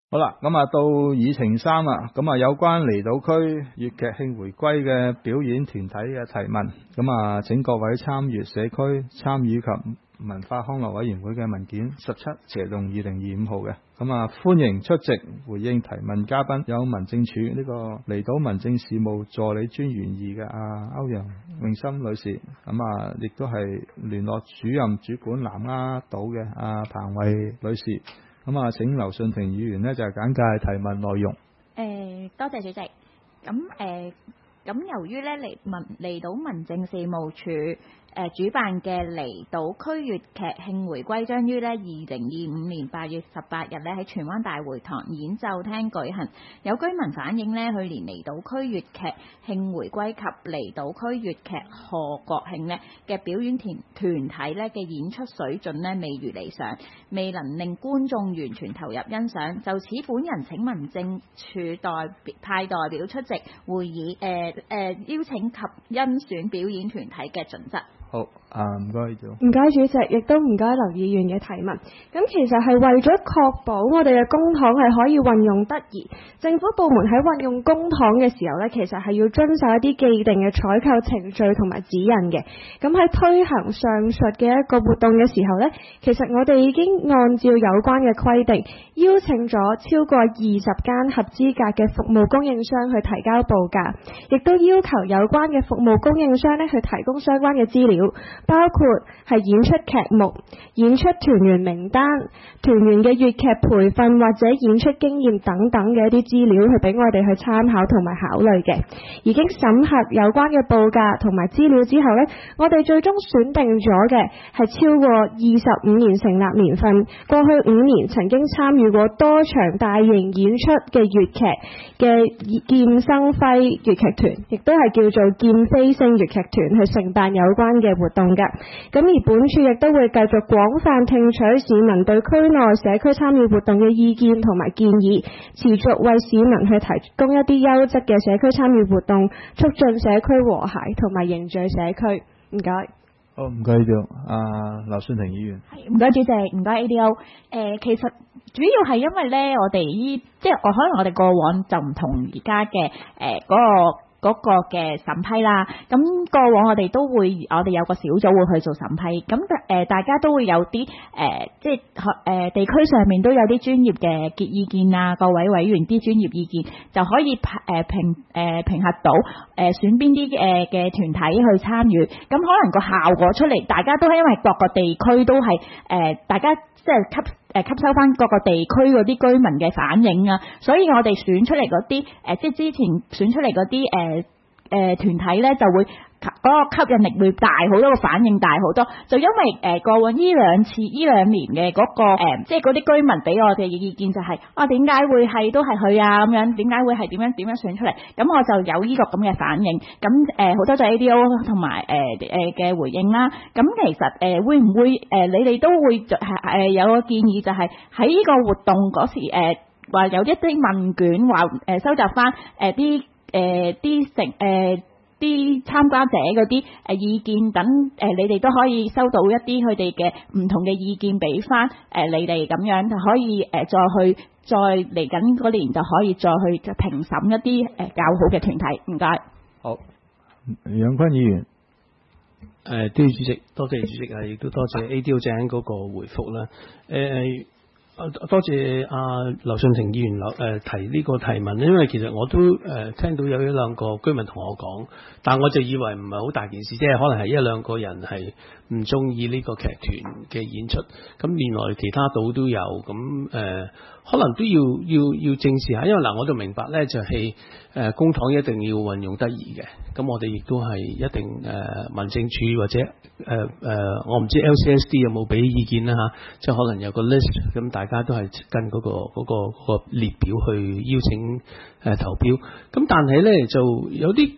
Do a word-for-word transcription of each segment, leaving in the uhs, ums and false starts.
好啦，咁啊到議程三啦，咁啊有關離島區粵劇慶回歸嘅表演團體嘅提問，咁啊請各位參與社區參與及文化康樂委員會嘅文件十七斜龍二零二五號嘅，咁啊歡迎出席回應提問嘉賓，有民政處呢個離島民政事務助理專員二嘅阿歐陽詠心女士，咁啊亦都係聯絡主任主管南丫島嘅阿彭慧女士。咁啊，請劉信廷議員呢就係簡介提問內容。 誒，多謝主席。咁誒，咁由於咧離民離島民政事務處誒、呃、主辦嘅離島區粵劇慶回歸將於咧二零二五年八月十八日咧喺荃灣大會堂演奏廳舉行。有居民反映咧，去年離島區粵劇慶回歸及離島區粵劇賀國慶咧嘅表演團團體咧嘅演出水準咧未如理想，未能令觀眾完全投入欣賞。就此，本人請民政處代派代表出席會議，誒、呃、誒、呃、邀請及甄選表演團體嘅準則。 好，啊唔該， 唔該主席，亦都唔該劉議員嘅提問。咁其實係為咗確保我哋嘅公帑係可以運用得宜，政府部門喺運用公帑嘅時候呢，其實係要遵守一啲既定嘅採購程序同埋指引嘅。咁喺推行上述嘅一個活動嘅時候呢，其實我哋已經按照有關嘅規定，邀請咗超過二十間合資格嘅服務供應商去提交報價，亦都要求有關嘅服務供應商呢去提供相關嘅資料，包括係演出劇目、演出團員名單、團員嘅粵劇培訓或者演出經驗等等嘅一啲資料，去俾我哋去參考同埋考慮嘅。已經審核有關嘅報價同埋資料之後呢，我哋最終選定咗嘅係超過二十五年成立年份，過去五年曾經參與過多場大型演出嘅粵劇嘅劍生輝粵劇團，亦都係叫做劍飛星粵劇團去承辦有關嘅活動嘅。咁而本處亦都會繼續廣泛聽取市民對區內社區參與活動嘅意見同埋建議，持續為市民去提供一啲優質嘅社區參與活動，促進社區和諧同埋凝聚社區。唔該。 好，唔該咗。啊，劉信廷議員。 係，唔該主席，唔該 A D O。誒，其實主要係因為咧，我哋依即係我可能我哋過往就唔同而家嘅誒嗰個。嗰個嘅審批啦，咁過往我哋都會，我哋有個小組會去做審批，咁誒、呃、大家都會有啲誒、呃，即係誒、呃、地區上面都有啲專業嘅結意見啊，各位委員啲專業意見就可以誒評誒評核到誒、呃、選邊啲誒嘅團體去參與，咁可能個效果出嚟，大家都係因為各個地區都係誒、呃、大家即係吸。誒吸收翻各個地區嗰啲居民嘅反應啊，所以我哋選出嚟嗰啲誒，即係之前選出嚟嗰啲誒誒團體咧，就會嗰、嗰個吸引力會大好多，個反應大好多。就因為誒、呃、過往呢兩次呢兩年嘅嗰、嗰個、呃、即係嗰啲居民俾我哋嘅意見就係、是，啊點解會係都係佢啊咁樣？點解會係點樣點樣選出嚟？咁我就有呢個咁嘅反應。咁誒好多謝 A D O 同埋誒誒嘅回應啦。咁其實誒、呃、會唔會誒、呃、你哋都會誒、呃、有個建議就係喺呢個活動嗰時誒話、呃、有一啲問卷話誒、呃、收集翻誒啲誒啲成誒。呃啲參加者嗰啲誒意見等誒、呃，你哋都可以收到一啲佢哋嘅唔同嘅意見俾翻誒你哋，咁樣就可以誒、呃、再去再嚟緊嗰年就可以再去評審一啲誒、呃、較好嘅團體。唔該。好， 楊坤議員。 誒，多謝主席，多謝主席啊，亦都多謝 A D O 正嗰個回覆啦。誒、呃。多謝阿劉信廷議員誒提呢個提問，因為其實我都誒聽到有一兩個居民同我講，但我就以為唔係好大件事，即係可能係一兩個人係唔中意呢個劇團嘅演出，咁原來其他島都有，咁誒、呃、可能都要要要正視下，因為嗱我就明白咧就係誒公帑一定要運用得宜嘅，咁我哋亦都係一定誒、呃、民政處或者誒誒、呃、我唔知 L C S D 有冇俾意見啦嚇，即係可能有個 list 咁大。大家都係跟嗰、嗰個嗰、嗰個嗰個列表去邀請誒、呃、投標，咁但係咧就有啲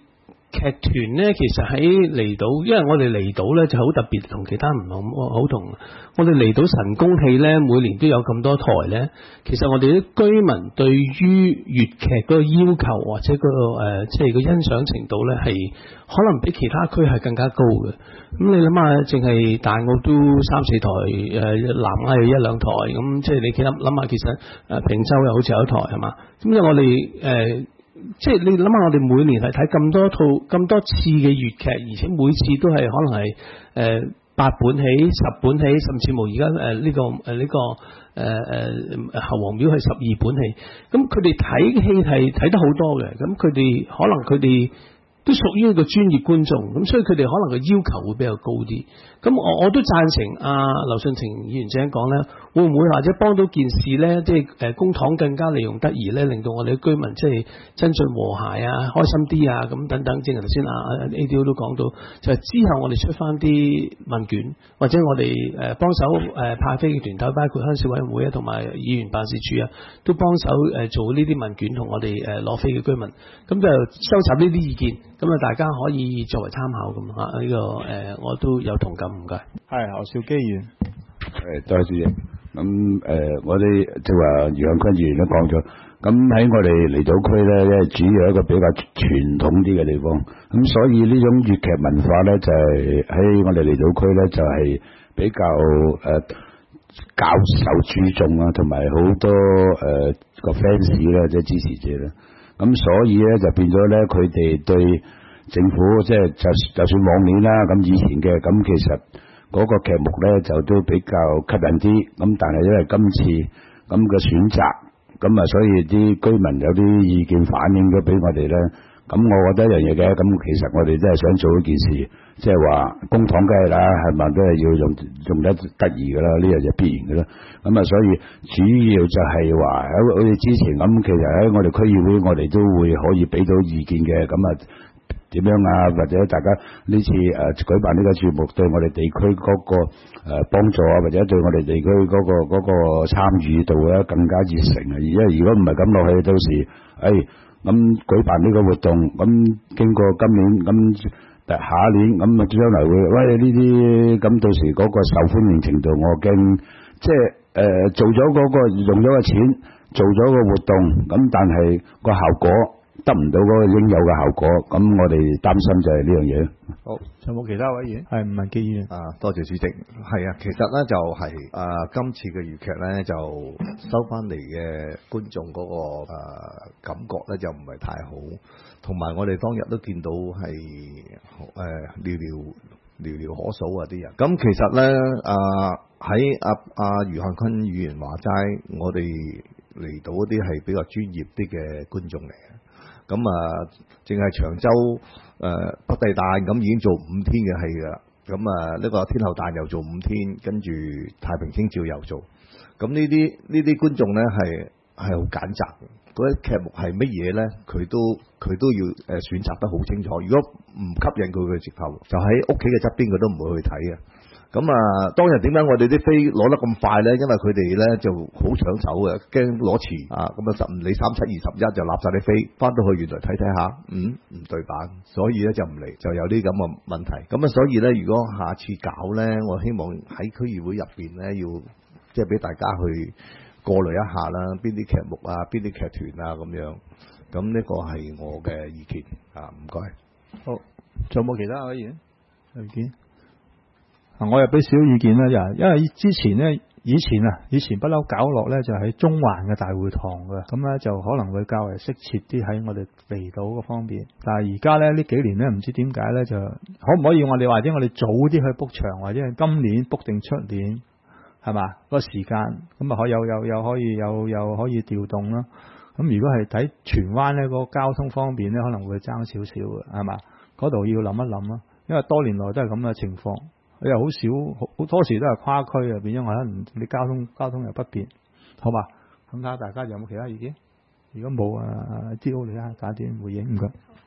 劇團咧，其實喺離島，因為我哋離島咧就好特別，同其他唔同好同。我哋離島神功戲咧，每年都有咁多台咧。其實我哋啲居民對於粵劇嗰個要求或者嗰、嗰個誒，即係個欣賞程度咧，係可能比其他區係更加高嘅。咁你諗下，淨係大澳都三四台，誒、呃、南亞有一兩台，咁即係你其實諗下，其實誒坪洲又好似有一台係嘛？咁因為我哋誒。呃即係你諗下，我哋每年係睇咁多套咁多次嘅粵劇，而且每次都係可能係誒、呃、八本起、十本起，甚至乎而家誒呢個誒呢、呃這個誒誒侯王廟係十二本起。咁佢哋睇戲係睇得好多嘅，咁佢哋可能佢哋都屬於一個專業觀眾，咁所以佢哋可能個要求會比較高啲。咁我我都贊成阿劉信晴議員這樣講咧，會唔會或者幫到件事咧？即係誒公帑更加利用得宜咧，令到我哋嘅居民即係增進和諧啊、開心啲啊，咁等等。正如頭先阿 A D O 都講到，就係、是、之後我哋出翻啲問卷，或者我哋誒幫手誒派飛嘅團體，包括鄉事委員會啊，同埋議員辦事處啊，都幫手誒做呢啲問卷，同我哋誒攞飛嘅居民，咁就收集呢啲意見，咁啊大家可以作為參考咁啊。呢、這個誒、呃、我都有同感。唔該， 係何兆基議員。 誒，多謝主席。咁誒、呃，我哋即係話余漢坤議員都講咗。咁喺我哋離島區咧，因為主要一個比較傳統啲嘅地方，咁所以呢種粵劇文化咧，就係、是、喺我哋離島區咧，就係、是、比較誒較、呃、受注重啊，同埋好多誒個 fans 咧，即係支持者咧。咁所以咧就變咗咧，佢哋對政府即係就就算往年啦，咁以前嘅咁其實嗰個劇目咧就都比較吸引啲，咁但係因為今次咁嘅選擇，咁啊所以啲居民有啲意見反映咗俾我哋咧，咁我覺得一樣嘢嘅，咁其實我哋真係想做一件事，即係話公帑梗係啦，係咪都係要用用得得宜噶啦，呢樣嘢必然嘅啦，咁啊所以主要就係話喺好似之前咁，其實喺我哋區議會我哋都會可以俾到意見嘅，咁啊。點樣啊？或者大家呢次誒、呃、舉辦呢個節目對我哋地區嗰、那個誒幫、呃、助啊，或者對我哋地區嗰、那個嗰、那個參與度咧更加熱誠啊！因為如果唔係咁落去，到時誒咁舉辦呢個活動，咁經過今年咁下一年咁啊，將來會喂呢啲咁到時嗰個受歡迎程度，我驚即係誒、呃、做咗嗰、那個用咗個錢做咗個活動，咁但係個效果得唔到嗰個應有嘅效果，咁我哋擔心就係呢樣嘢。 好，有冇其他委員？係吳文基議員。 啊，多謝主席。係啊，其實咧就係、是、啊，今次嘅粵劇咧就收翻嚟嘅觀眾嗰、那個、啊、感覺咧就唔係太好，同埋我哋當日都見到係誒寥寥寥寥可數啊啲人。咁其實咧啊喺阿阿余漢坤議員話齋，我哋嚟到嗰啲係比較專業啲嘅觀眾嚟嘅。咁啊，淨係長洲誒、呃、北帝誕咁已經做五天嘅戲㗎啦。咁啊，呢、這個天后誕又做五天，跟住太平清醮又做。咁呢啲呢啲觀眾咧係係好揀擇嘅。嗰啲劇目係乜嘢咧？佢都佢都要誒選擇得好清楚。如果唔吸引佢嘅直頭，就喺屋企嘅側邊，佢都唔會去睇嘅。咁啊，當日點解我哋啲飛攞得咁快咧？因為佢哋咧就好搶手嘅，驚攞遲啊！咁啊，十唔理三七二十一就立晒啲飛，翻到去原來睇睇下，嗯，唔對版，所以咧就唔嚟，就有啲咁嘅問題。咁啊，所以咧，如果下次搞咧，我希望喺區議會入邊咧，要即係俾大家去過濾一下啦，邊啲劇目啊，邊啲劇團啊咁樣。咁呢個係我嘅意見啊，唔該。 好，仲有冇其他委員意見？我又俾少意見啦，就因為之前咧，以前啊，以前不嬲搞落咧就喺中環嘅大會堂嘅，咁咧就可能會較為適切啲喺我哋離島嗰方面。但係而家咧呢幾年咧，唔知點解咧就可唔可以我哋或者我哋早啲去 book 場，或者係今年 book 定出年係嘛嗰個時間，咁啊可有有有可以有有可以調動啦。咁如果係睇荃灣咧嗰個交通方面咧，可能會爭少少嘅係嘛，嗰度要諗一諗啦，因為多年來都係咁嘅情況。佢又好少，好多時都係跨區啊，變咗我可能你交通交通又不便，好嘛？咁睇下大家有冇其他意見？如果冇啊，知道你啊，打電回應唔該。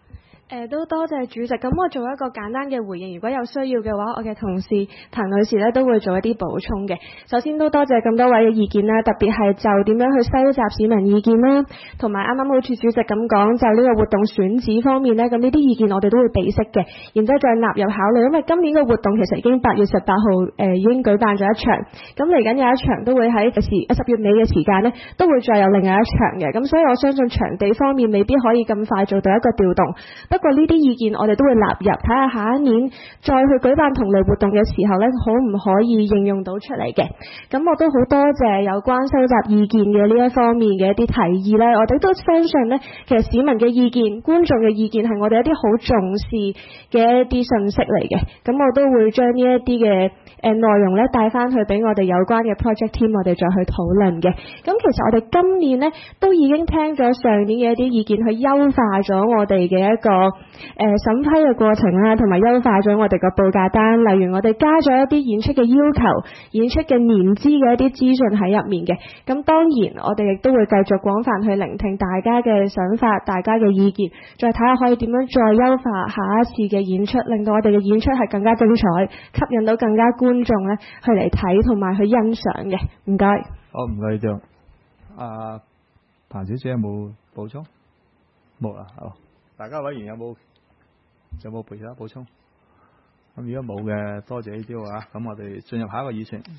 誒都多謝主席，咁我做一個簡單嘅回應，如果有需要嘅話，我嘅同事彭女士咧都會做一啲補充嘅。首先都多謝咁多位嘅意見啦，特別係就點樣去收集市民意見啦，同埋啱啱好似主席咁講，就呢個活動選址方面呢，咁呢啲意見我哋都會備悉嘅，然之後再納入考慮。因為今年嘅活動其實已經八月十八號誒已經舉辦咗一場，咁嚟緊有一場都會喺十十月尾嘅時間呢，都會再有另外一場嘅，咁所以我相信場地方面未必可以咁快做到一個調動。不過呢啲意見我哋都會納入，睇下下一年再去舉辦同類活動嘅時候呢，可唔可以應用到出嚟嘅。咁我都好多謝有關收集意見嘅呢一方面嘅一啲提議呢，我哋都相信呢，其實市民嘅意見、觀眾嘅意見係我哋一啲好重視嘅一啲信息嚟嘅。咁我都會將呢一啲嘅誒內容呢帶翻去俾我哋有關嘅 project team，我哋再去討論嘅。咁其實我哋今年呢，都已經聽咗上年嘅一啲意見，去優化咗我哋嘅一個誒、呃、審批嘅過程啦，同埋優化咗我哋個報價單。例如我哋加咗一啲演出嘅要求、演出嘅年資嘅一啲資訊喺入面嘅。咁當然我哋亦都會繼續廣泛去聆聽大家嘅想法、大家嘅意見，再睇下可以點樣再優化下一次嘅演出，令到我哋嘅演出係更加精彩，吸引到更加觀眾咧去嚟睇同埋去欣賞嘅。唔該。 好，唔該張。啊，彭小姐有冇補充？冇啦，好。大家委員有冇有冇其他補充？咁如果冇嘅，多謝呢啲啊。咁我哋進入下一個議程。